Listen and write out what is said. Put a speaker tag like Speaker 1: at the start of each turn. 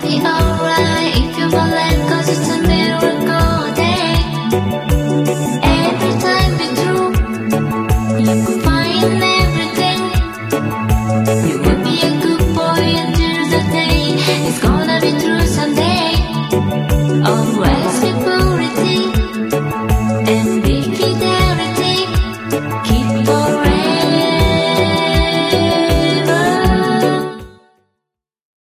Speaker 1: be alright if you fall in, 'cause it's a miracle day. Every time be true, you could find everything. You will be a good boy until the day it's gonna be true.